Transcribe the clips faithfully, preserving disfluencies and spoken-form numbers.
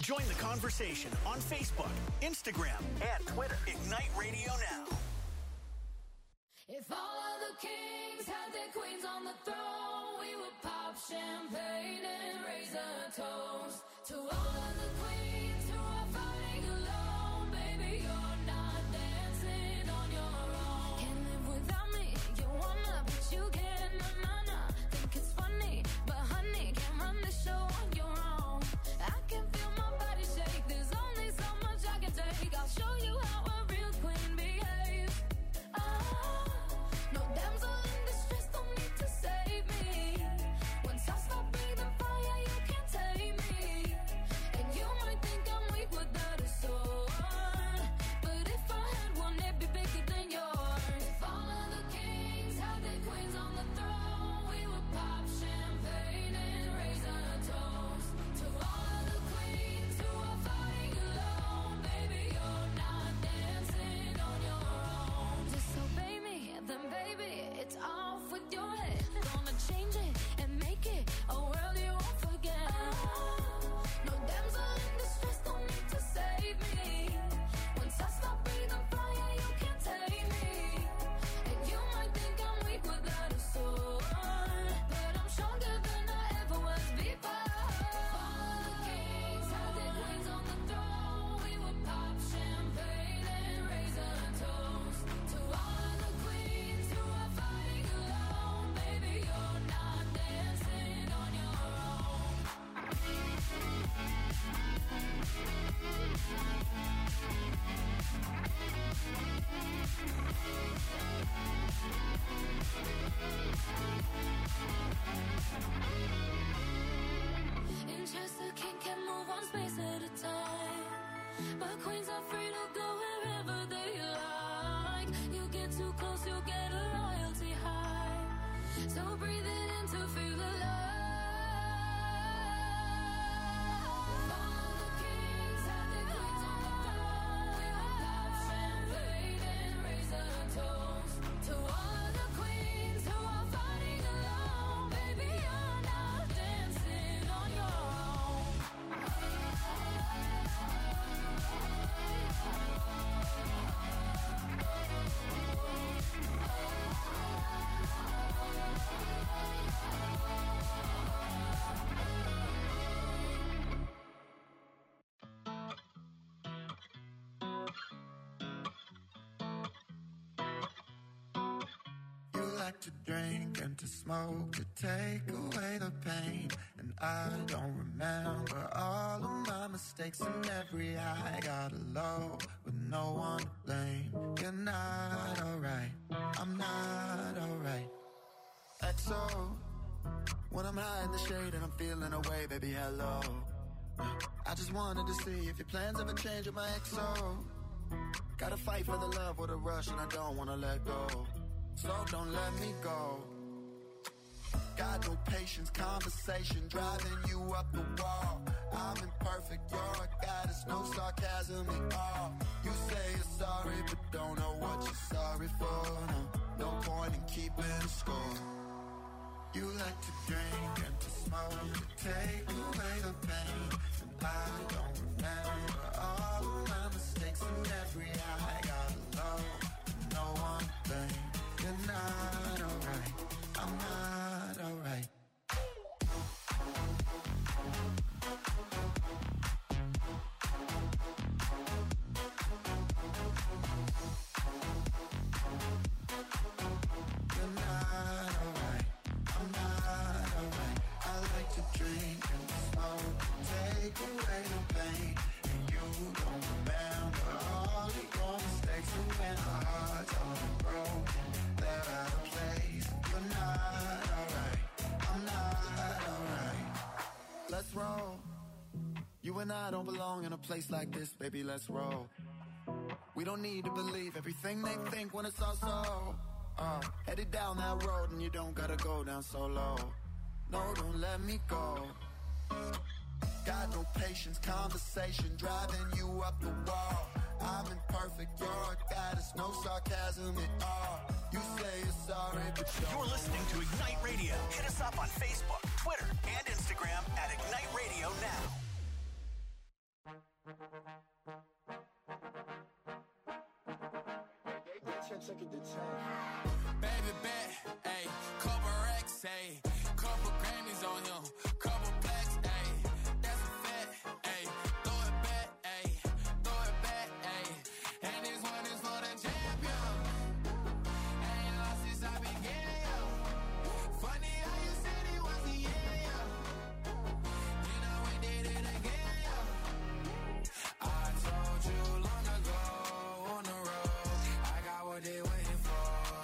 Join the conversation on Facebook, Instagram, and Twitter. Ignite Radio Now. If all of the kings had their queens on the throne, we would pop champagne and raise a toast to all of the queens who are fighting alone. Baby, you're not dancing on your own. Can't live without me, you wanna, but you can't. Na na na, think it's funny, but honey, can't run the show on your own. I can feel my body shake. There's only so much I can take. I'll show you how a real queen behaves. Ah, no damsel in distress, don't need to save me. Once I stop breathing fire, you can't take me. And you might think I'm weak without a sword, but if I had one, it'd be bigger than yours. If all of the kings had their queens on the throne, we would pop champagne and raise a toast to all of the queens who are fighting alone. Baby, you're not dancing on your own. Disobey me, then baby, it's off with your head. Gonna change it and make it a world you won't forget. No damsel in distress, don't need to save me. Once I stop breathing fire, you can't take me. And you might think I'm weak without a sword, but I'm stronger than I ever was before. All the kings had their queens on the throne, we would pop champagne and raise a toast to all the queens who are fighting alone. Baby, you're not dancing on your own. In Chester, king can move one space at a time, but queens are free to go wherever they like. You get too close, you'll get a royalty high. So breathe it in to feel alive. All the kings had their queens on the throne. We would pop champagne and raise a toast to all of the queens who are fighting alone. Baby, you're not dancing on your own. You like to drink and to smoke to take away the pain. And I don't remember all of my mistakes and every high. Got low with no one to blame. You're not alright, I'm not alright. X O, when I'm high in the shade and I'm feeling away, baby, hello. I just wanted to see if your plans ever change with my X O. Gotta fight for the love with a rush and I don't wanna let go. So don't let me go. Got no patience, conversation driving you up the wall. I'm imperfect, you're a goddess, no sarcasm at all. You say you're sorry, but don't know what you're sorry for. No, no point in keeping score. You like to drink and to smoke to take away the pain. And I don't remember all of my mistakes and every high. I got low, no one to blame. You're not alright, I'm not alright. You're not alright, I'm not alright. I like to drink and smoke, take away the pain. And you don't remember all of your mistakes. And when our hearts are broken, they're out of place. You're not alright, I'm not alright. Let's roll. You and I don't belong in a place like this, baby, let's roll. We don't need to believe everything they think when it's all so. Uh, headed down that road and you don't gotta go down so low. No, don't let me go. Got no patience, conversation driving you up the wall. I'm imperfect, you're a goddess, no sarcasm at all. You say you're sorry, but you're, You're listening to Ignite Radio. Hit us up on Facebook, Twitter, and Instagram at Ignite Radio Now. Baby bet, ayy, couple racks, ayy, couple Grammys on him, couple plaques, ayy, that's a fact, ayy, throw it back, ayy, throw it back, ayy, and this one is for the champion, ain't lost since I began, yo, funny how you said it was the end, yo, you know we did it again, yo, I told you long ago on the road, I got what they waiting for.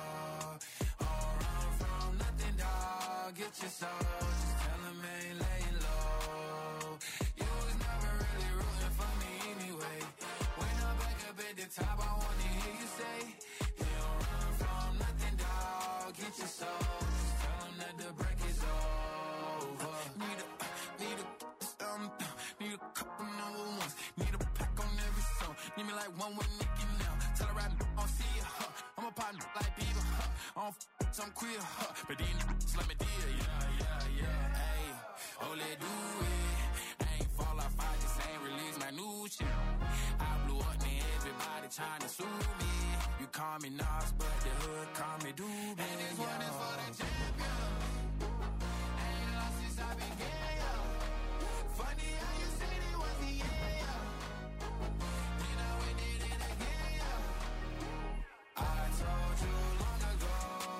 Get your soul, just tell him I ain't laying low. You was never really rooting for me anyway. When I'm back up at the top, I wanna hear you say, you don't run from nothing, dog. Get your soul, just tell him that the break is over. Need a, need a, um, need a couple number ones. Need a pack on every song. Need me like one with Nicki now. Tell her I don't see ya, huh. I'm a partner like Bieber, huh. I don't f I'm queer, huh. But then it's like me deal, yeah, yeah, yeah. Ayy, oh, let do it. I ain't fall off, I just ain't release my new shit. I blew up, man, everybody trying to sue me. You call me Nas, but the hood call me Doobie. And this one is for the champion. Ain't lost since I began, yo. Funny how you said it was the end, yo. You know we did it again, yo. I told you long ago.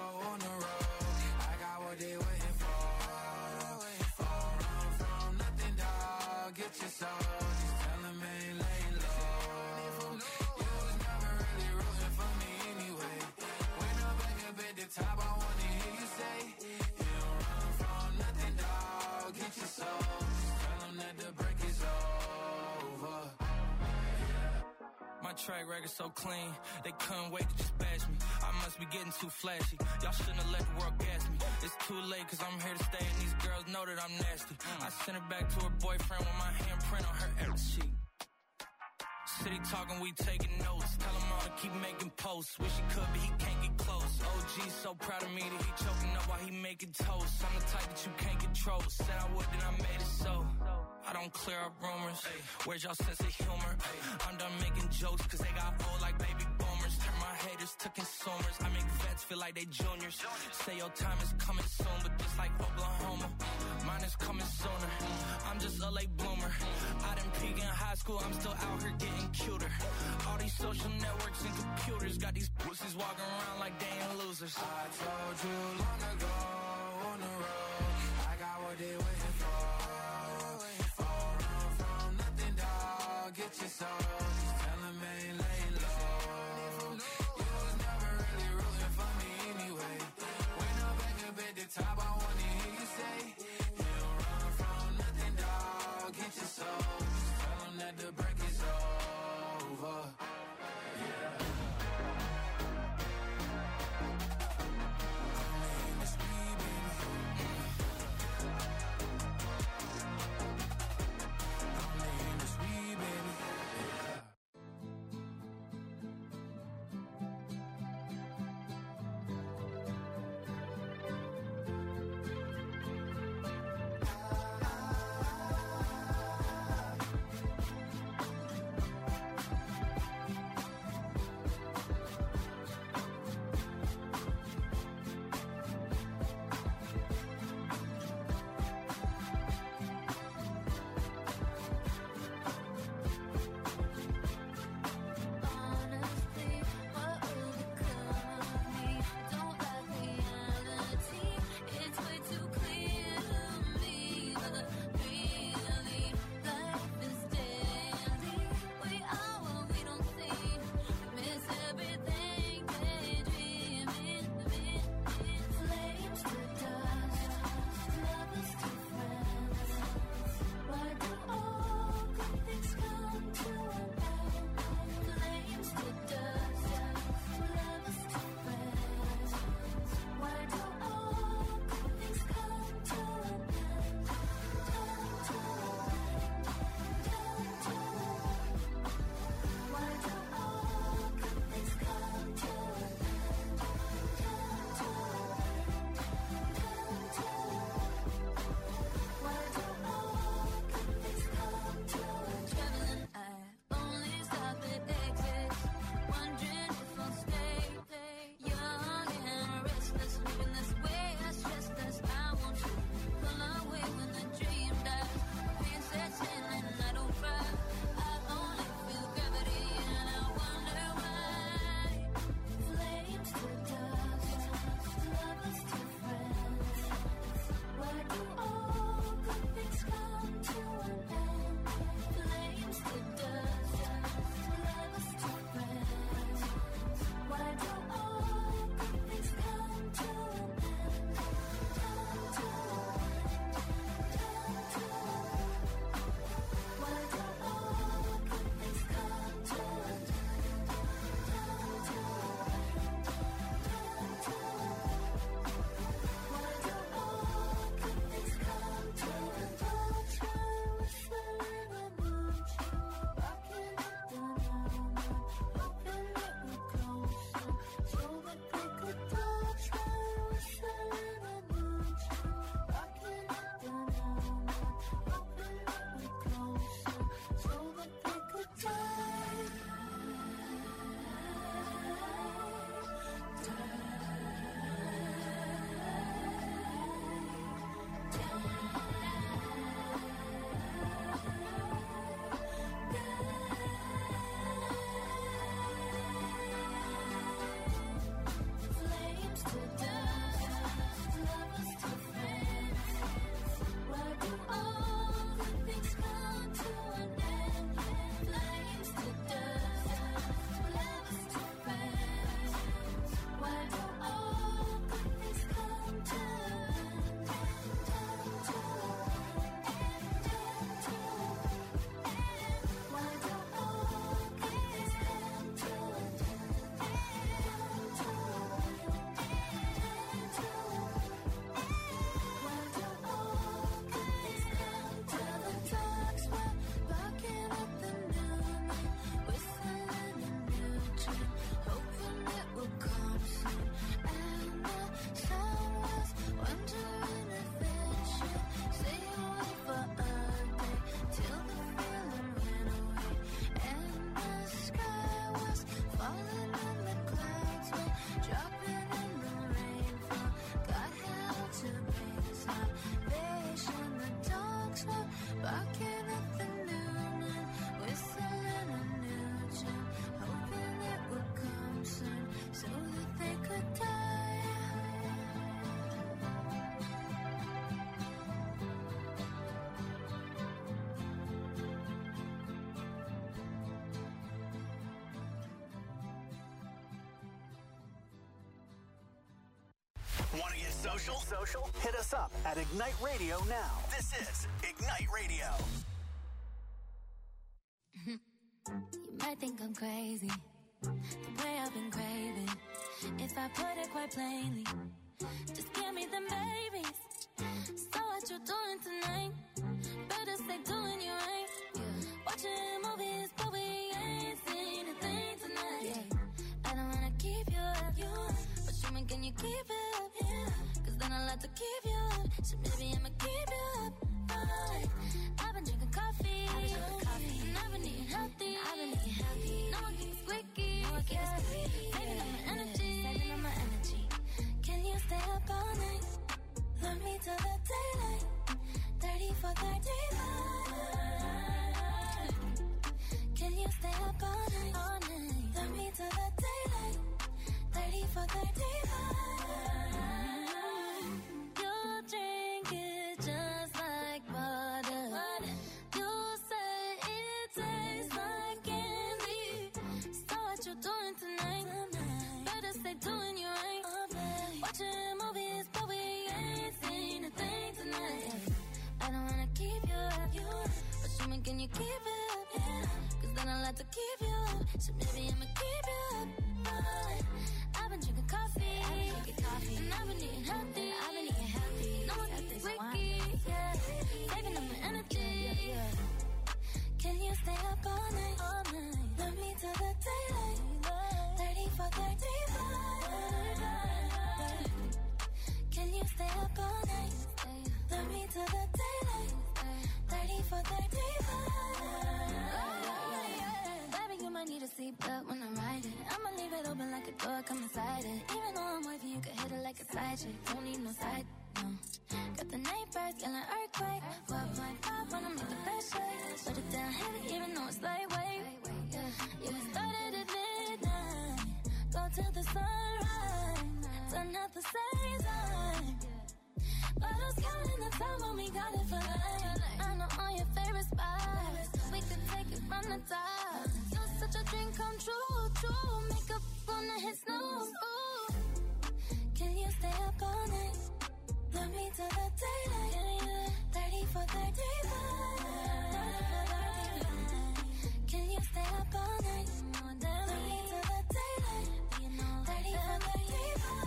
They waiting for, for run from nothing, dog. Get your soul, just tell them I ain't laying low. You was never really rooting for me anyway. When I'm back up at the top, I wanna hear you say, you don't run from nothing, dog. Get your soul, just tell them that the break is over. My track record so clean, they couldn't wait to just bash me. I must be getting too flashy. Y'all shouldn't have let the world gas me. It's too late cause I'm here to stay and these girls know that I'm nasty. I sent her back to her boyfriend with my handprint on her ass sheet. City talking, we taking notes. Tell him all to keep making posts. Wish he could, but he can't get close. O G so proud of me that he choking up while he making toast. I'm the type that you can't control. Said I would, then I made it so. I don't clear up rumors. Where's y'all sense of humor? I'm done making jokes cause they got old like baby boomers. Turn my haters to consumers. I make vets feel like they juniors. Say your time is coming soon, but just like Oklahoma, mine is coming sooner. I'm just a late bloomer. I didn't peak in high school, I'm still out here getting cuter. All these social networks and computers got these pussies walking around like they ain't losers. I told you long ago on the road, I got what they waiting for. Get your soul, just tell them I ain't laying low. You was never really rooting for me anyway. When I'm back up at the top, I wanna hear you say, you don't run from nothing, dog. Get your soul, just tell them that the break is over. Yeah. Want to get social? Social? Hit us up at Ignite Radio now. This is Ignite Radio. You might think I'm crazy, the way I've been craving. If I put it quite plainly, just give me them babies. So what you doing tonight? Better stay doing you right. Watching movies, but we ain't seen a thing tonight. Yeah. I don't wanna keep you up, you up. But show me, can you keep it up? Yeah. Cause then I'll have to keep you up. So maybe I'ma keep you up. Right. I've been drinking coffee, I've been drinking coffee. And I've been eating healthy, I've been eating healthy. No one keeps squeaky, no one keeps squeaky. Saving up my energy, saving up my energy. Can you stay up all night? Love me till the daylight. thirty for thirty-five. Can you stay up all night? All night. Love me till the daylight. thirty for thirty-five. You drink it just like water. You say it tastes like candy. So what you doing tonight? Better stay doing you right. Watching movies, but we ain't seen a thing tonight. I don't wanna keep you up, you up. But show me, can you keep it up? Yeah. Cause then I'll have to keep you up. So maybe I'ma keep you up. Right. I've been drinking coffee, I've been drinking coffee. And I've been eating healthy, I've been eating healthy. No one keeps squeaky, yeah. Saving up my energy, yeah, yeah. Can you stay up all night? All night. Love me till the daylight. thirty for thirty-five. Can you stay up all night? Love me till the daylight. thirty for thirty-five. Baby, you might need a seatbelt when I'm riding. I'ma leave it open like a door, come inside it. Even though I'm wifey, you can hit it like a side chick. Don't need no side, no. Got the neighbors yelling earthquake. four point five when I make the best shake. Put it down heavy, even though it's lightweight. Yeah, we started at midnight. Go till the sunrise. Done at the same time. Bottles counting the time when we got it for life. I know all your favorite spots. We could take it from the top. You're such a dream come true, true. Makeup on the hit snooze. Ooh. Can you stay up all night? Love me till the daylight. thirty for thirty-five. Can you stay up all night? Love me till the daylight. thirty for thirty-five.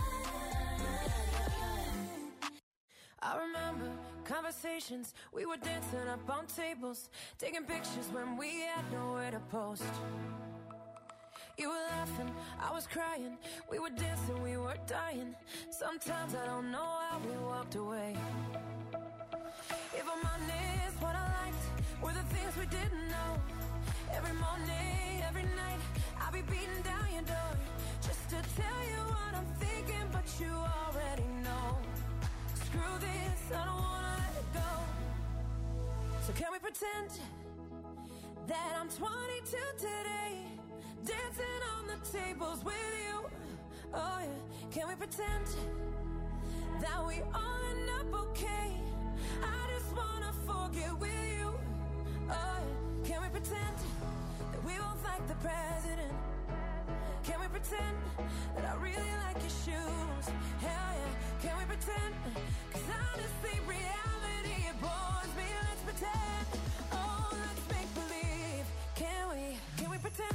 I remember conversations, we were dancing up on tables, taking pictures when we had nowhere to post. You were laughing, I was crying, we were dancing, we were dying. Sometimes I don't know how we walked away. If I'm honest, what I liked were the things we didn't know. Every morning, every night, I'll be beating down your door just to tell you what I'm thinking, but you already know. Screw this, I don't wanna let it go. So can we pretend that I'm twenty-two today, dancing on the tables with you? Oh yeah, can we pretend that we all end up okay? I just wanna forget with you. Oh yeah, can we pretend that we both like the president? Can we pretend that I really like your shoes? Hell yeah, can we pretend? Cause honestly, reality, it bores me. Let's pretend. Oh, let's make believe. Can we, can we pretend?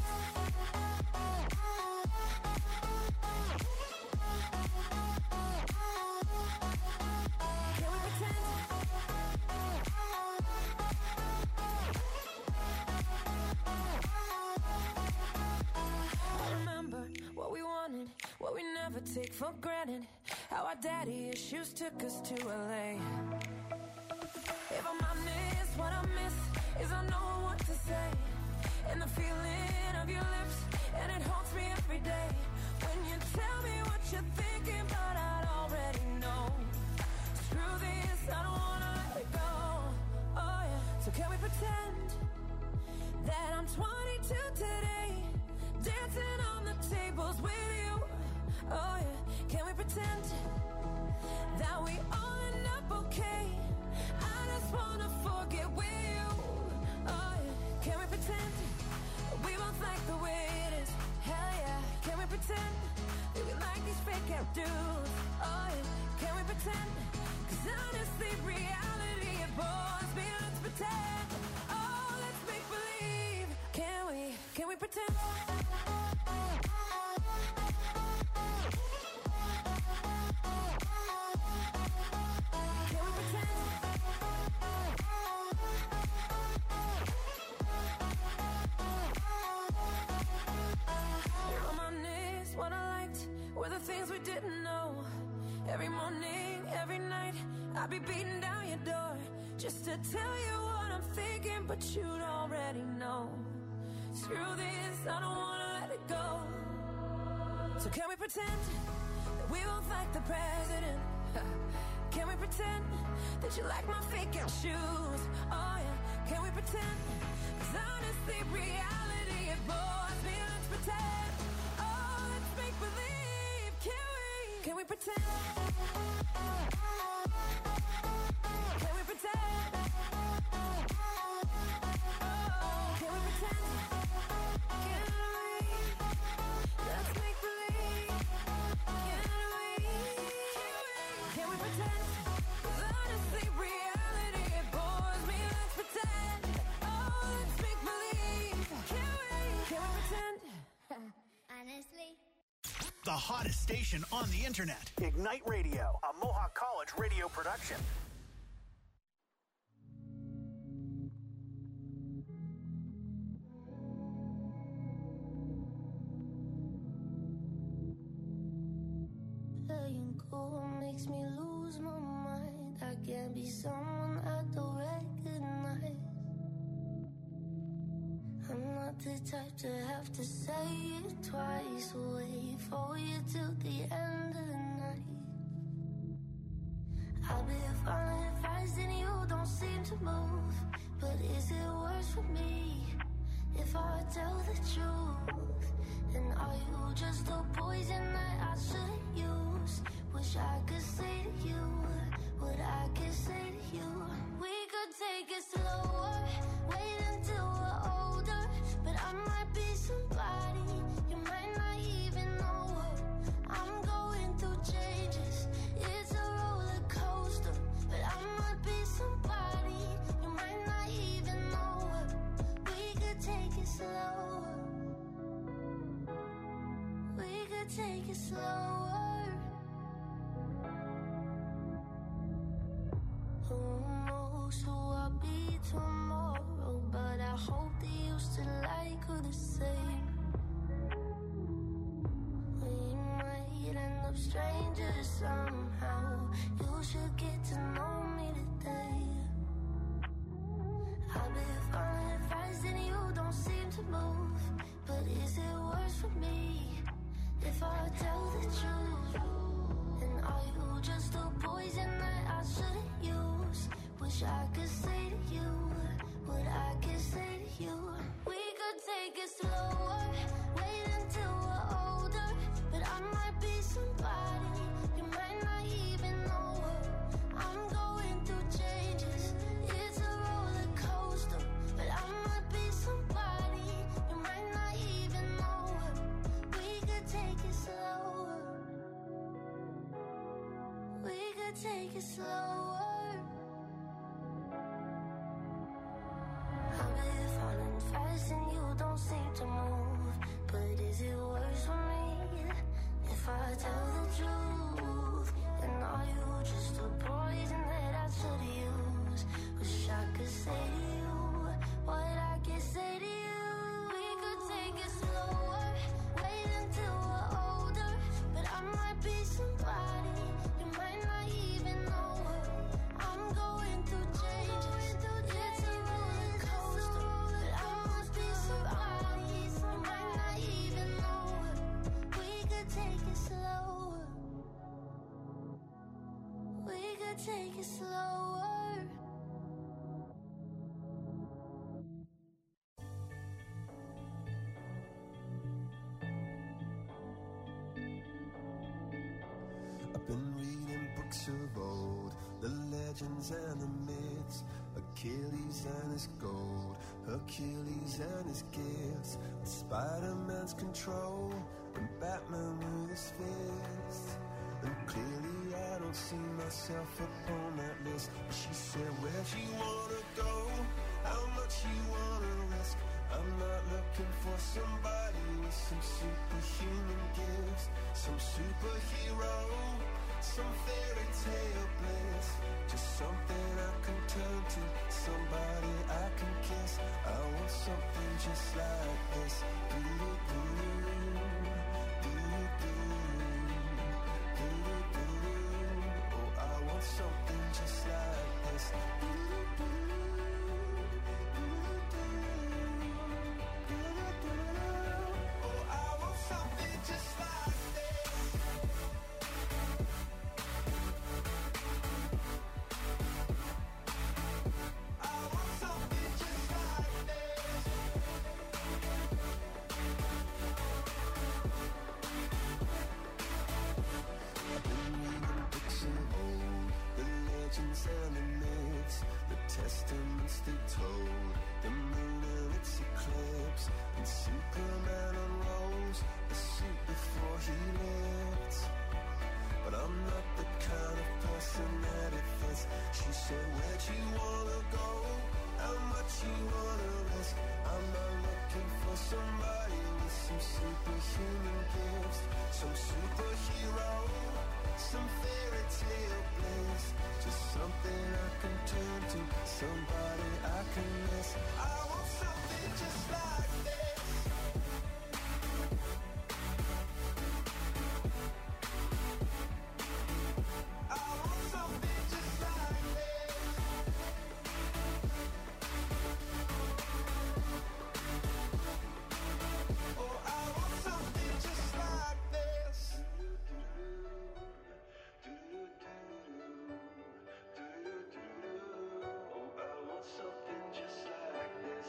Can we pretend? I remember what we wanted, what we never take for granted. How our daddy issues took us to L A. If I'm honest, what I miss is I know what to say. And the feeling of your lips, and it haunts me every day. When you tell me what you're thinking, but I already know. Screw this, I don't wanna let it go. Oh yeah, so can we pretend that I'm twenty-two today, dancing on the tables with you? Oh yeah, can we pretend that we all end up okay? I just wanna forget with you. Oh yeah, can we pretend that we both like the way it is? Hell yeah, can we pretend that we like these fake out dudes? Oh yeah, can we pretend? 'Cause honestly, reality it bores me. Let's pretend. Oh, let's make believe. Can we? Can we pretend? What I liked were the things we didn't know. Every morning, every night, I'd be beating down your door just to tell you what I'm thinking, but you'd already know. Screw this, I don't wanna let it go. So can we pretend that we both like the president? Can we pretend that you like my fake out shoes? Oh yeah, can we pretend? 'Cause honestly, reality it bores me. Let's pretend. Make believe, can we? Can we pretend? Can we pretend? Oh, can we pretend? Can we? Let's make believe. Can we? Can we pretend? 'Cause honestly, reality it bores me. Let's pretend. Oh, let's make believe. Can we? Can we pretend? Honestly. The hottest station on the internet. Ignite Radio, a Mohawk College radio production. Letting go makes me lose my mind. I can't be someone I don't recognize. I'm not the type to have to say it twice. Wait for you till the end of the night. I've been falling fast and you don't seem to move. But is it worse for me if I tell the truth? And are you just a poison that I shouldn't use? Wish I could say to you what I could say to you. We could take it slower, wait until we're older. But I might be somebody you might not even know. I'm going through changes, it's a roller coaster. But I might be somebody you might not even know. We could take it slower. We could take it slower. Who knows who I'll be tomorrow? But I hope that you still like her the same. We might end up strangers somehow. You should get to know me today. I've been falling fast and you don't seem to move. But is it worse for me if I tell the truth? And are you just a poison that I shouldn't use? Wish I could say to you what I could say to you. We could take it slower, wait until we're older. But I might be somebody you might not even know. I'm going through changes, it's a roller coaster. But I might be somebody you might not even know. We could take it slower. We could take it slower. I've been falling fast and you don't seem to move. But is it worse for me if I tell the truth? And are you just a poison that I should use? Wish I could say to you what I can say to you. We could take it slower, wait until we're older. But I might be somebody you might not even know. I'm going through changes, it's a roller coaster. But I must be somebody you might not even know. We could take it slower. We could take it slower. I've been reading books of old, the legends and the myths, Achilles and his gold, Hercules and his gifts, Spider-Man's control, and Batman with his fists. And clearly I don't see myself upon that list. She said, where'd you wanna go? How much you wanna risk? I'm not looking for somebody with some superhuman gifts, some superhero, some fairy tale bliss. Just something I can turn to, somebody I can kiss. I want something just like this. Do-do-do, do-do-do, do-do-do. Oh, I want something just like this. Do-do-do, do-do-do, oh, I want something just like this. I want something just like this. I've been reading books of old, the legends and the myths, the testaments they told, the moon and its eclipse, and Superman unrolls a suit before he lived. But I'm not the kind of person that it fits. She said, where'd you wanna go? How much you wanna risk? I'm not looking for somebody with some superhuman gifts, some superhero, some fairy tale bliss. Just something I can turn to, somebody I can miss. I want something just like this. I want something just like this. Oh, I want something just like this. Oh, I want something just like this.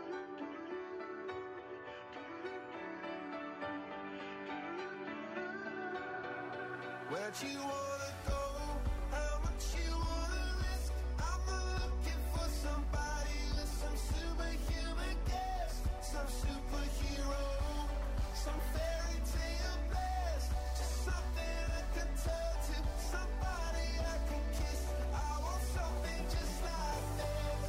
Where'd you wanna go? How much you wanna risk? I'm not looking for somebody with some superhuman gifts, some superhero, some fairy tale bliss. Just something I can turn to, somebody I can kiss. I want something just like this.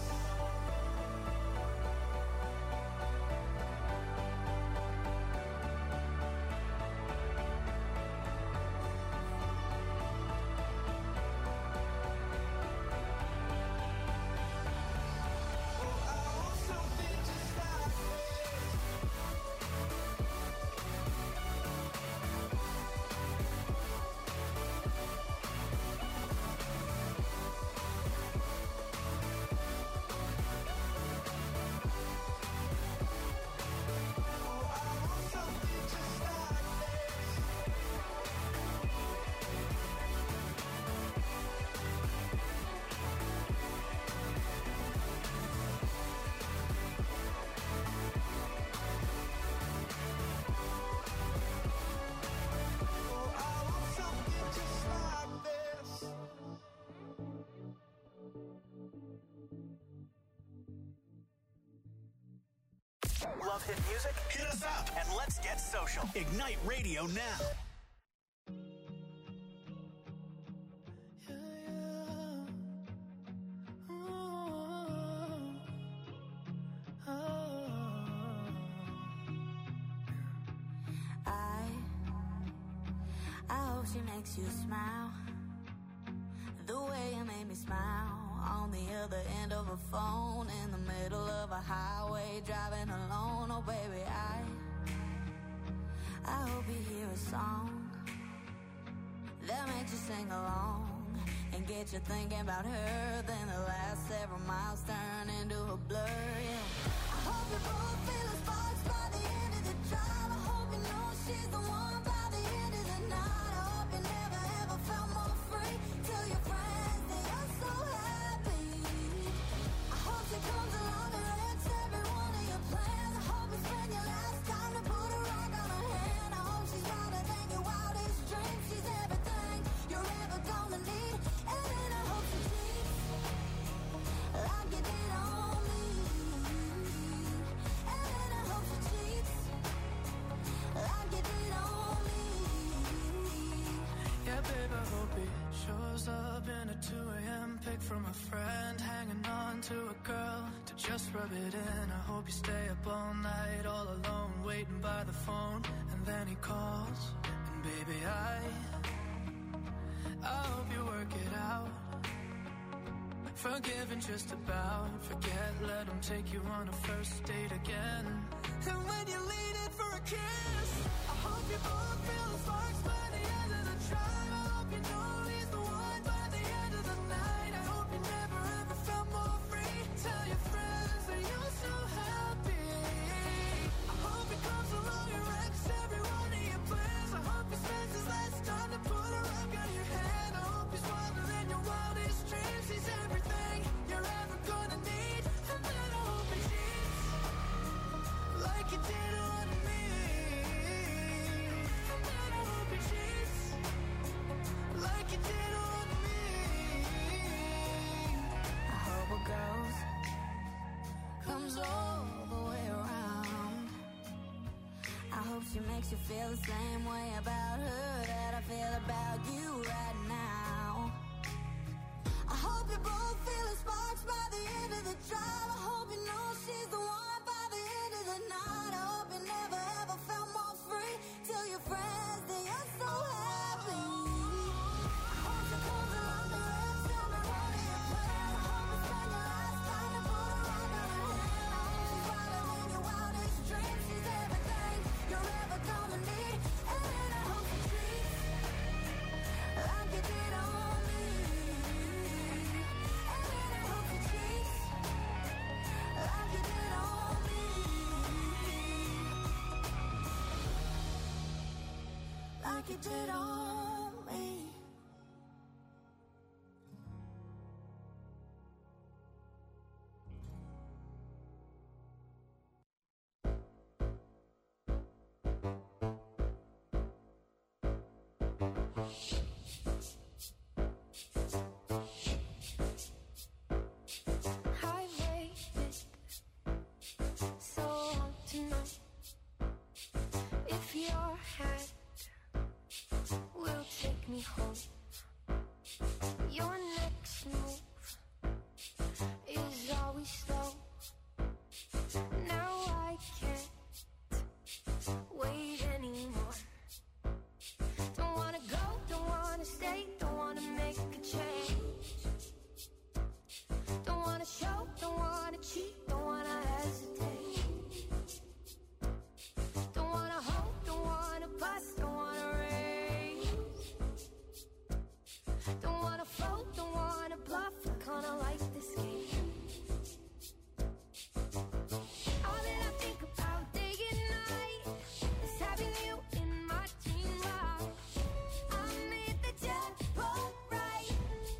Oh, I want something just like this. Oh, I want something just like this. Oh, I want something just like this. Love hit music? Hit us up and let's get social. Ignite Radio now. I, I hope she makes you smile. The way you made me smile on the other end of a phone in the middle of a highway driving alone. Oh baby, I, I hope you hear a song that makes you sing along and get you thinking about her. Then the last several miles turn into a blur. Yeah. I hope you both feel the sparks by the end of the drive. I hope you know she's the one by the end of the night. I hope you never ever felt more free. Tell your friends that you're so happy. I hope she comes along and wrecks every one of your plans. I hope you spend your last time to put a rock on her hand. I hope she's wilder than your wildest dreams. She's everything you're ever gonna need. And then I hope she cheats like you did on me. babe, I hope he shows up in a two a.m. pic from a friend, hanging on to a girl to just rub it in. I hope you stay up all night, all alone, waiting by the phone, and then he calls, and baby, I I hope you work it out. Forgiving just about, forget, let him take you on a first date again. And when you lean in for a kiss, I hope you both feel the sparks by the end of the drive. I hope you know he's the one by the end of the night. I hope you never ever felt more free. Tell your friends that you're so happy. I hope he comes along and wrecks every one of your plans. I hope he spends his last time to put a rock on your hand. I hope he's wilder than your wildest dreams. He's everything you're ever gonna need. And then I hope he cheats like you did on me. And then I hope he cheats like you did on me. I hope it goes, comes all the way around. I hope she makes you feel the same way about her that I feel about you right now. I hope you both feel the sparks by the end of the drive. I hope you know she's the one by the end of the night. I hope you never ever felt more free. Tell your friends that you're so happy. I hope she comes along and wrecks every one of your plans. I hope you spend your last time to put a rock on her hand. I hope she's wilder than your wildest dreams. She's everything you're ever gonna need. And then I hope she treats like you did on me. And then I hope she treats like you did on me. Like you did on me. I waited so long tonight. If your hand will take me home, your next move is always slow. Now I can't wait anymore. Don't wanna go, don't wanna stay, don't wanna make a change. Don't wanna show, don't wanna cheat, don't wanna hesitate. Don't wanna hope, don't wanna bust, don't wanna raise. Don't wanna fold, don't wanna bluff, I kinda like this game. All that I think about day and night is having you in my dream life. I made the jackpot right.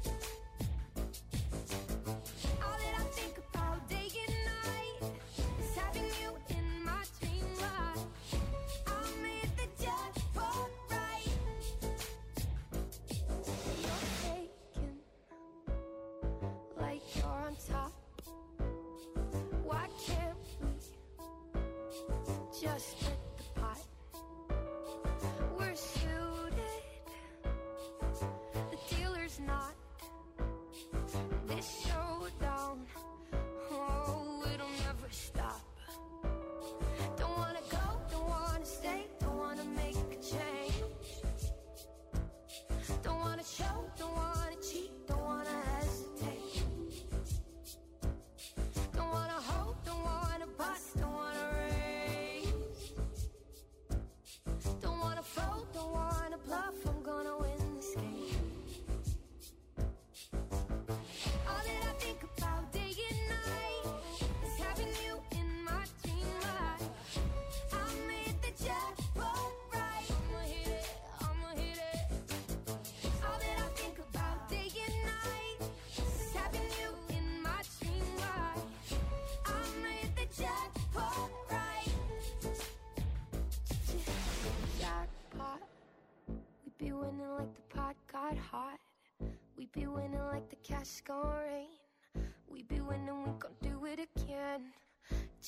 All that I think about day and night is having you in my dream life. I made the jackpot right. You're taken like you're on top. Why can't we just split the pot? We're suited, the dealer's not. This showdown, oh, it'll never stop. Don't wanna go, don't wanna stay, don't wanna make a change. Don't wanna show, don't wanna cheat, don't wanna hesitate. Don't wanna hope, don't wanna bust, don't wanna raise. Don't wanna fold, don't wanna bluff, I'm gonna win this game. All that I think about day and night is having you in my dream life. I made the jackpot right. I'ma hit it, I'ma hit it. All that I think about day and night is having you in my dream life. I made the jackpot right. Jackpot. We be winning like the pot got hot. We be winning like the cash gon' rain. We be winning, we gon' do it again.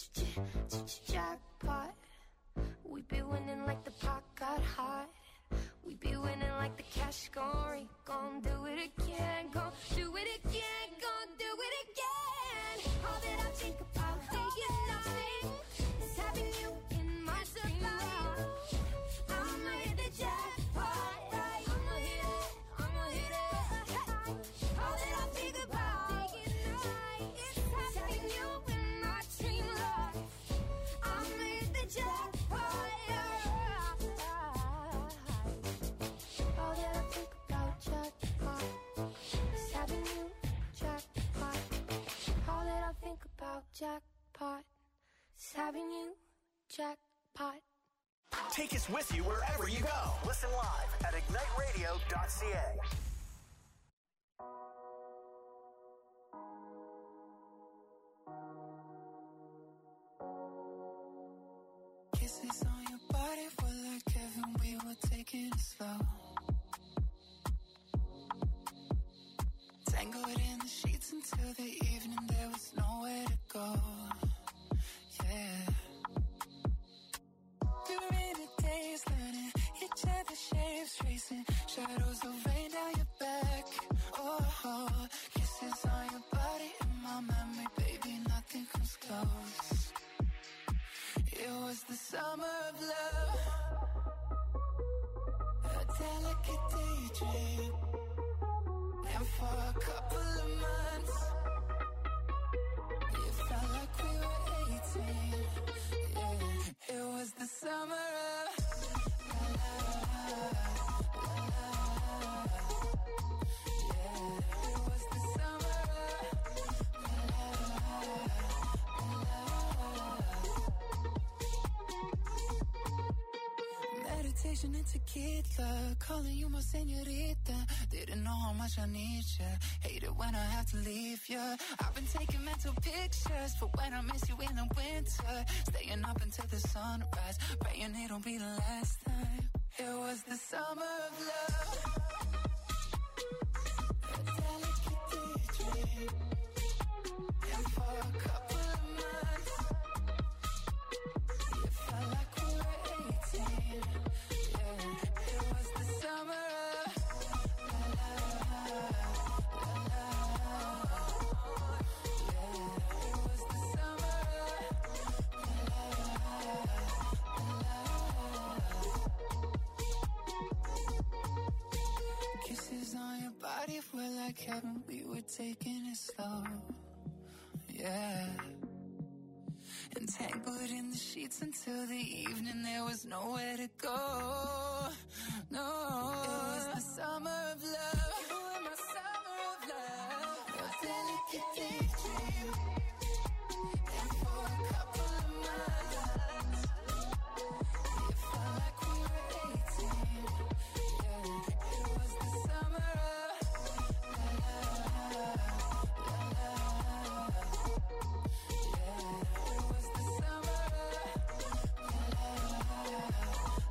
Jackpot. We be winning like the pot got hot. we be winning like the cash gon' ring. Gon' do it again, gon' do it again, gon' do it again. All that I think about day and night is having you in my supply. I'ma hit the jackpot, right? I'ma hit it, I'ma hit it. All that I think about day and night is having you in my dream life. I'ma hit the jackpot, all that I think about jackpot is having you jackpot. All that I think about jackpot is having you jackpot. Take us with you wherever you go. Listen live at ignite radio dot c a. Kisses on your body were like heaven, we were taking it slow. Tangled in the sheets until the evening, there was nowhere to go. Yeah. Through rainy days, learning each other's shapes, tracing shadows of rain down your back. Oh, oh, kisses on your body in my memory, baby, nothing comes close. It was the summer of love, a delicate daydream. And for a couple of months, it felt like we were eighteen. Yeah, it was the summer of la la la la. Yeah, it was the summer of la la la. Meditation and tequila, calling you my señorita. Didn't know how much I need ya. Hate it when I have to leave ya. I've been taking mental pictures for when I miss you in the winter. Staying up until the sunrise, praying it'll be the last time. It was the summer of love, a delicate daydream. And for a couple of months, it felt like we were eighteen. Yeah, it was the summer of kisses on your body were like heaven, we were taking it slow. Yeah. Entangled in the sheets until the evening, there was nowhere to go. No, it was the summer of love. You were my summer of love, a delicate daydream. And for a couple of months, it felt like we were eighteen. Yeah, it was the summer of la la la la. Yeah, it was the summer of la la la la.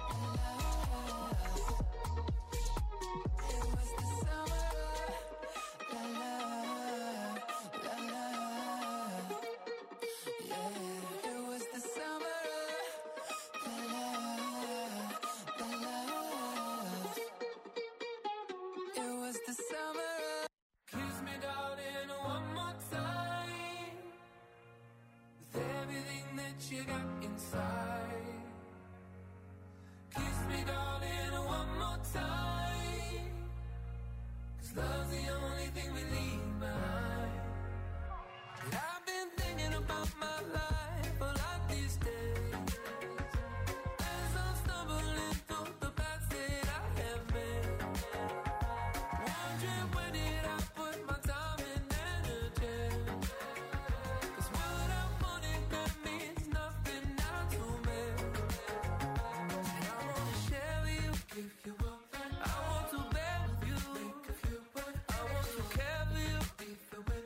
It was the summer of la la la la. Yeah, it was the summer of la la la la. It was the summer of kiss me darling one more time, with everything that you got inside. Kiss me darling one more time, 'cause love's the only thing we leave behind. And I've been thinking about my life a lot these days, as I'm stumbling through the paths that I have made, wondering where did I put my time and energy. 'Cause what I wanted, that means nothing now to me. And I wanna share with you, give you up, I want to bear with you, I want to care for you,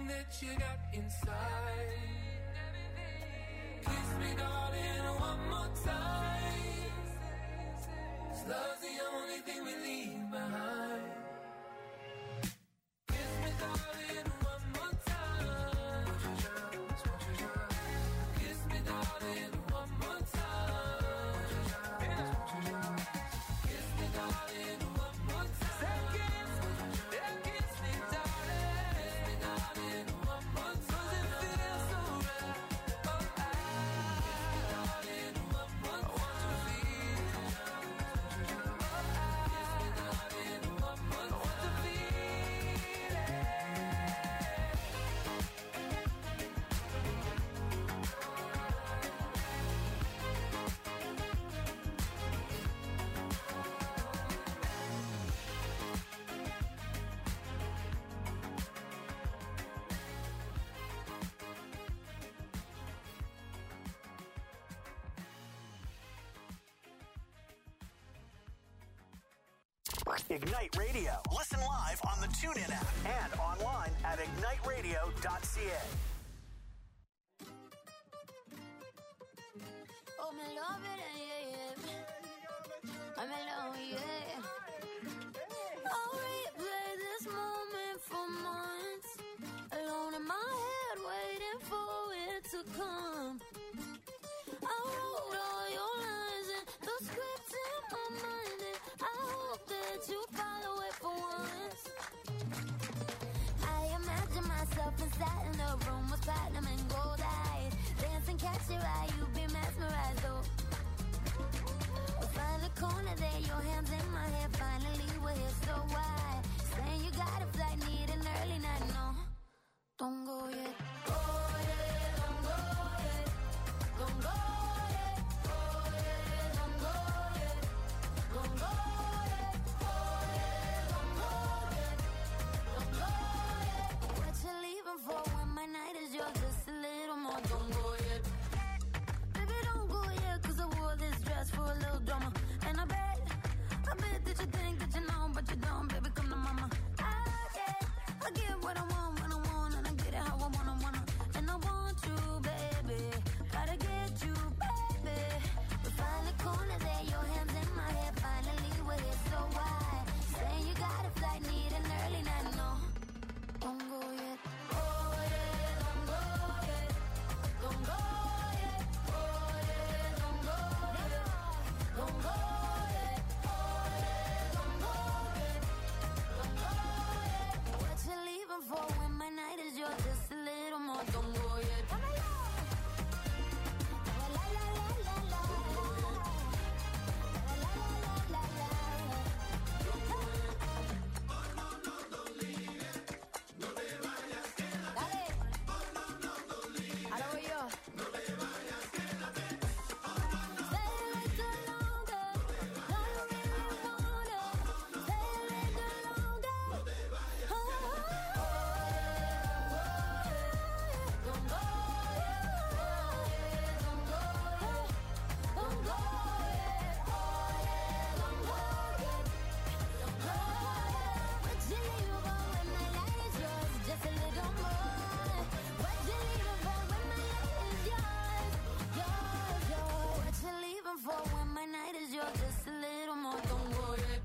that you got inside. Kiss me, darling, one more time. 'Cause love's the only thing we leave behind. Kiss me, darling, one more time. Won't you just, won't you just kiss me, darling, one more time. Won't you just, won't you just kiss me, darling, one more time. Say kiss me, yeah, kiss me, darling. Kiss me, darling, one more time. 'Cause it feels so right. Oh, I kiss me, darling, one more time. I want to feel. Oh, I kiss me, darling, one more time. I want to feel it. Ignite Radio. Listen live on the TuneIn app and online at ignite radio dot c a. Oh, me love it, yeah, yeah. I'm in love, yeah. I'll replay this moment for months. Alone in my head, waiting for it to come. I wrote all your lines and the script in my mind, and I hope that you follow it for once. I imagine myself inside in the room with platinum and gold eyes. Dancing, catch your eye, you be mesmerized, though. We'll find the corner there, your hands in my hair. Finally, we're here, so why? Saying you got a flight, need an early night, no. Don't go yet. Go yet, don't go yet. Don't go yet. Go yet, don't go yet. Don't go yet. Go yet, don't go yet. Don't go yet. What you leaving for when my night is yours? Just a little more. Don't go yet. Baby, don't go yet, 'cause I wore this dress for a little drama. And I bet, I bet that you think that you know, but you don't. Baby, come to mama. I get, I get what I want when I want, and I get it how I wanna, wanna. And I want you, baby. Gotta get you, baby. We find the corner there, your hands in my hair. Finally, we're here, so why? Saying you got a flight, need an early night, no. Don't go yet. Go yet, don't go yet. Don't go yet. Go yet, don't go yet. Don't go yet. Go yet, don't go yet. Don't go yet. What you leaving for when my night is yours? Just a little more. Don't go yet. La la la la la la. La la la la la la. Dale. Ahora voy yo. Stay a little longer. No, you really wanna. Stay a little longer. Oh, don't go yet. Don't go yet. Don't go yet. Oh, yeah, don't go yet. Don't go yet. What you leaving for when my light is yours? Just a little more. What you leaving for when my light is yours? Yours, yours. What you leaving for when my night is yours? Just a little more. Don't go yet.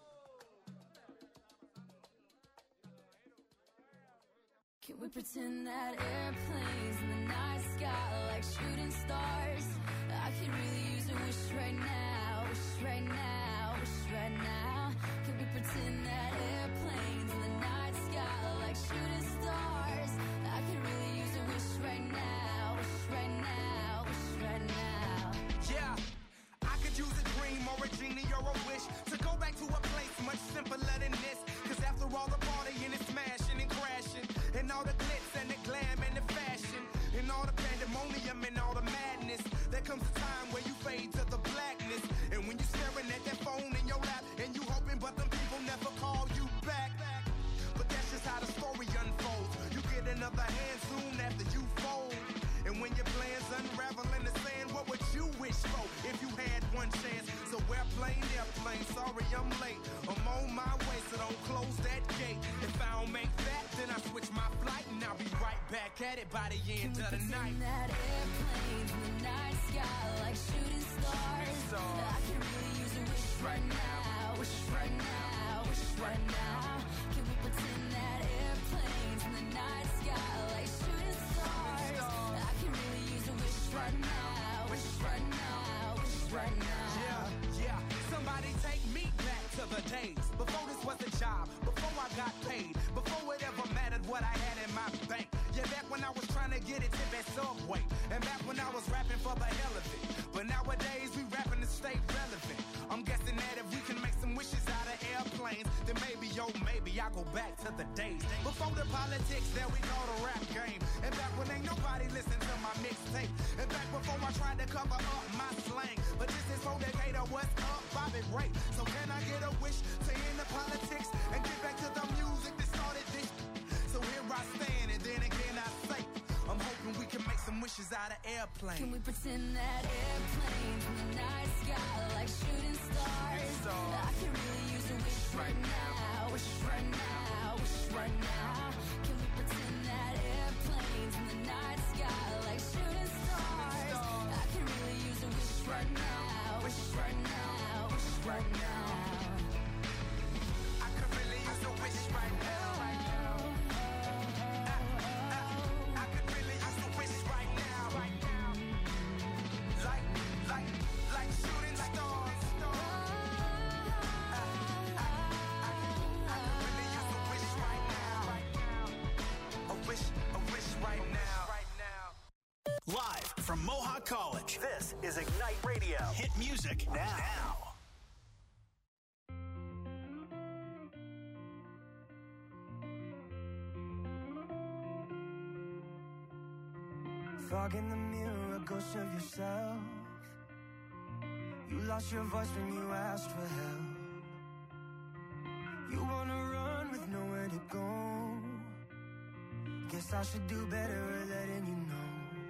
Can we pretend that airplanes in the night sky are like shooting stars? I could really use a wish right now, wish right now, wish right now. Can we pretend that airplanes in the night sky are like shooting stars? I could really use a wish right now, wish right now, wish right now. Yeah, I could use a dream or a genie or a wish to go back to a place much simpler than this. 'Cause after all the partying and smashing and crashing, and all the glitz and the glam and the fashion, and all the pandemonium and all the madness, there comes a time where you fade to the blackness. And when you're staring at that phone in your lap, and you hoping but them people never call you back. But that's just how the story unfolds. You get another hand soon after you fold. And when your plans unravel in the sand, what would you wish for if you had one chance? So airplane, airplane, sorry I'm late. I'm on my way, so don't close that gate. If I don't make that, then I switch my flight and I'll be back at it by the end Can of we the night. pretend that airplanes in the night sky like shooting stars? stars. I can really use a wish right now, wish right now, wish right now. Can we pretend that airplanes in the night sky like shooting stars? I can really use a wish right now, wish right now, wish right now. Yeah, yeah. Somebody take me back to the days before this was a job, before I got paid, before it ever mattered what I had in my bank. Yeah, back when I was trying to get it tip at Subway, and back when I was rapping for the hell of it. But nowadays we rapping to stay relevant. I'm guessing that if we can make some wishes out of airplanes, then maybe, yo, maybe I go back to the days before the politics that we call the rap game, and back when ain't nobody listen to my mixtape, and back before I tried to cover up my slang. But this is for Decatur, what's up, Bobby Ray? So can I get a wish to end the politics and get back to the music that started this? So here I stand, and then again I say, I'm hoping we can make some wishes out of airplanes. Can we pretend that airplanes in the night sky like shooting stars? I can really use a wish right now, wish right now, wish right now. Can we pretend that airplanes in the night sky like shooting stars? I can really use a wish right now, wish right now, wish right now. I could really use a wish right now. Live from Mohawk College, this is Ignite Radio. Hit music now. Fog in the mirror, a ghost of yourself. You lost your voice when you asked for help. You wanna run with nowhere to go. Guess I should do better at letting you know.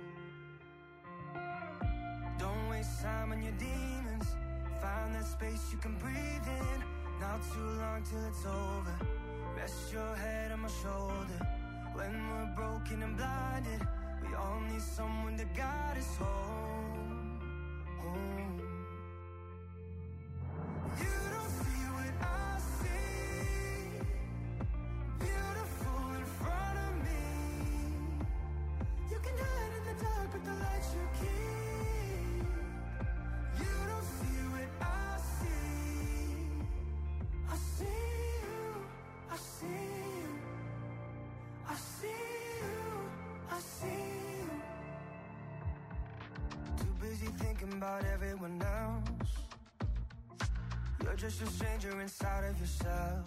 Don't waste time on your demons. Find that space you can breathe in. Not too long till it's over. Rest your head on my shoulder. When we're broken and blinded, we all need someone to guide us home, home. You don't see what I see. Beautiful in front of me. You can hide in the dark, but the light you keep. You don't see what I see. I see you, I see you, I see you, I see you. Too busy thinking about everyone else. You're just a stranger inside of yourself.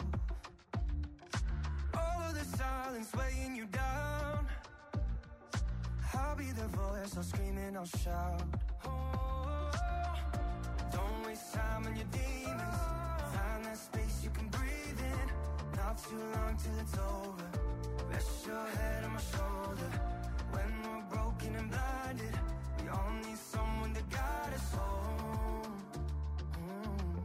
All of the silence weighing you down. I'll be the voice, I'll scream and I'll shout. Oh, don't waste time on your demons. Find that space you can breathe in. Not too long till it's over. Rest your head on my shoulder. When we're broken and blinded, we all need someone to guide us home. Mm.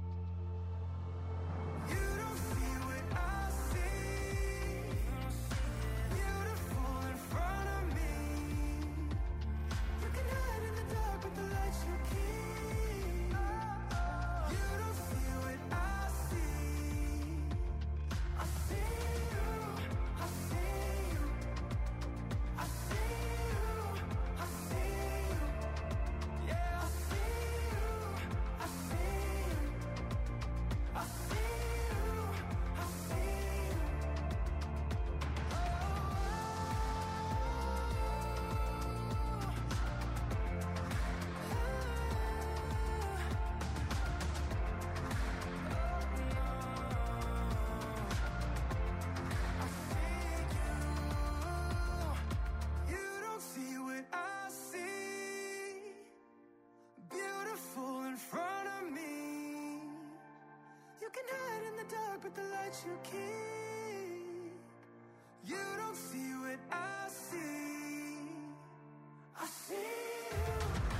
You don't see what I see. Beautiful in front of me. You can hide in the dark, but the light you keep. You don't see what I see. I see you, I see you, I see you, I see you. Yeah, I see you, I see you, I see you, I see you. You don't see what I see. Beautiful in front of me. You can hide in the dark, but the light you keep. You don't see what I see. I see you.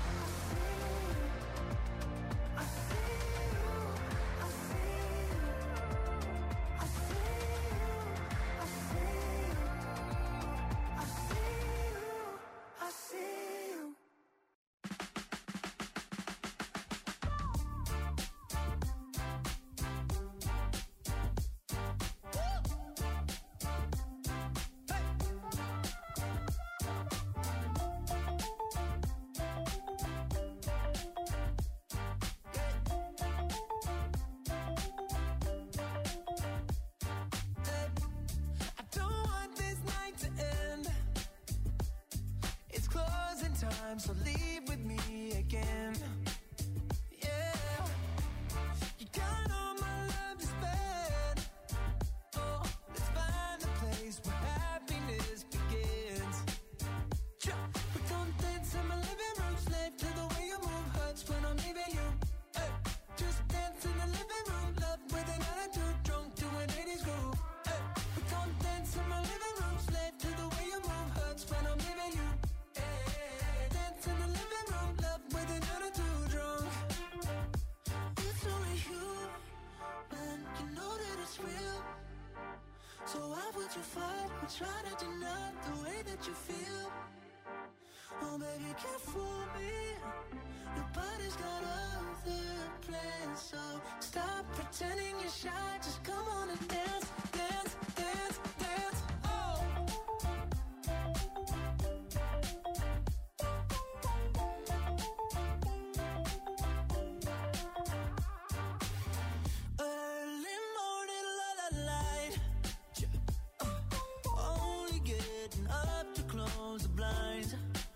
I see you. I see you. I see you. I see you. I see you. I see will try to deny the way that you feel. Oh, baby, you can't fool me. Nobody's got other plans, so stop pretending you're shy. Just come on and dance, dance, dance, dance. Oh. Early morning, la la light. Uh, only getting up to close the blinds.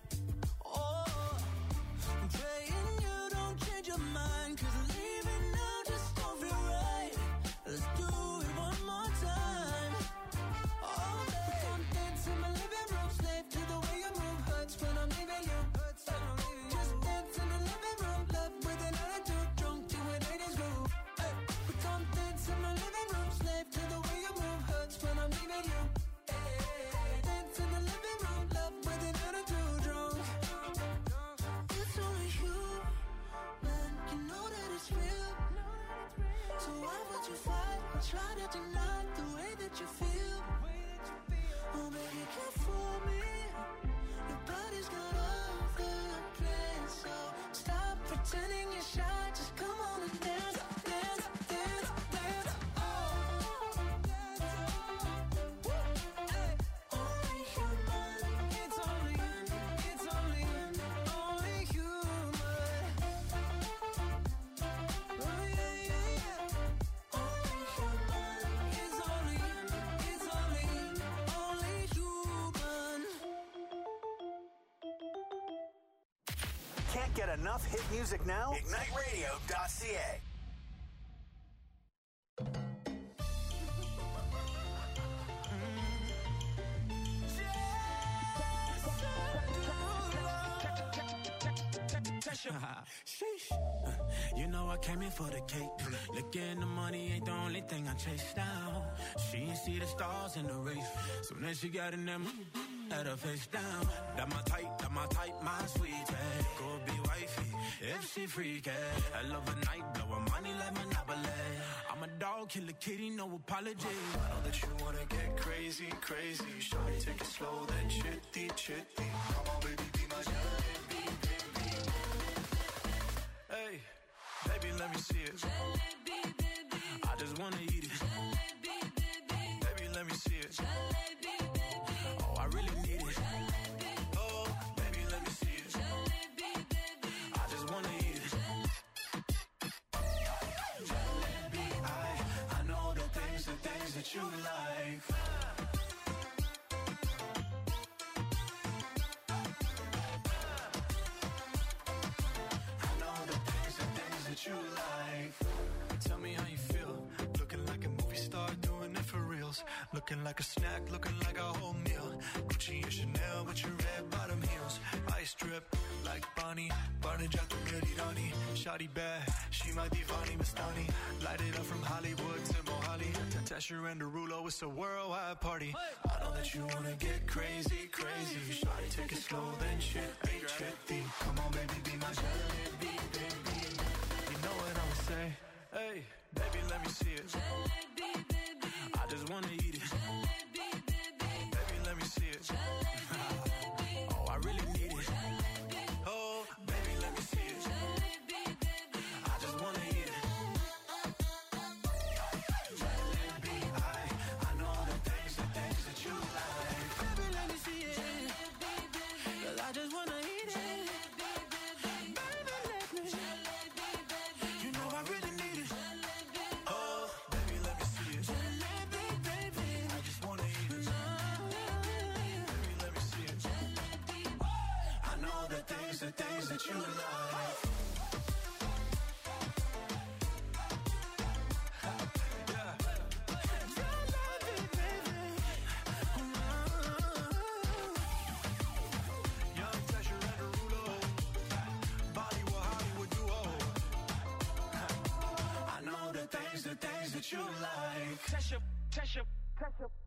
Praying you don't change your mind, 'cause leaving now just don't feel right. Let's do it one more time. Oh, baby, come dance in my living room, slave to the way you move. Hurts when I'm leaving you. Just dance in the living room, love with an attitude, drunk to an eighties groove. Hey, we come dance in my living room, slave to the way you move. Hurts when I'm leaving you. Dance in the living room, love with an attitude, drunk. It's only you, man, you know that it's real. So why would you fight or try to deny the way that you feel? Oh, baby, you can't fool me. Your body's got other plans, so stop pretending you're shy. Just come on and dance, dance, dance, dance. Oh, hey, only human. It's only, it's only, only human. Oh yeah, yeah, yeah. Only human. It's only, it's only, only human. Can't get enough hit music now? ignite radio dot c a. Sheesh. You know I came in for the cake. Looking the money ain't the only thing I chase down. She ain't see the stars in the race. Soon as she got in them, had her face down. That my type, that my type, my sweetie. Go be wifey if she freaky. I love a night, blowin' money like Monopoly. I'm a dog, kill a kitty, no apology. I know that you wanna get crazy, crazy. Shawty, take it slow, then chitty, chitty. Come on, baby, be my jalebi, baby. Hey, baby, let me see it. Jalebi, baby. I just wanna eat it. Jalebi, baby. Baby, let me see it. Jalebi, baby. Oh, I really need it. Jalebi. Oh, baby, let me see it. Jalebi, baby. I just wanna eat it. Jalebi, I, I know the things, the things that you like. I know the things, the things that you like. Tell me how you feel. Looking like a movie star, doing it for reals. Looking like a snack, looking like a whole meal. Gucci and Chanel with your red bottom heels. Ice drip like Bonnie, Barney Jack the Rani. Shawty bad, she my divani Mastani. Light it up from Hollywood to Mohali. Tasher and Derulo, it's a worldwide party. I know that you wanna get crazy, crazy. Shawty, take it slow, then chitty, chitty. Come on, baby, be my jalebi, baby. You know what I'ma say? Hey, baby, let me see it. Jalebi, baby. I just wanna eat it. Jalebi, baby. Baby, let me see it. Oh, I really need it. Oh, baby, let me see it. Jalebi, baby. I just wanna eat it. Jalebi, I, I know the things, the things that you like. Baby, let me see it. Jalebi, baby. 'Cause I just wanna eat it. Jalebi, baby. Baby, let me. Jalebi, baby. You know I really need it. Jalebi. Oh, baby, let me see it. Jalebi, baby. I just wanna eat it. Baby, let me see it. I know the things, the things that you like. Young Tasher and Derulo. Bollywood, Hollywood duo. I know the things, the things that you like. Tasha, Tasha, Tasha.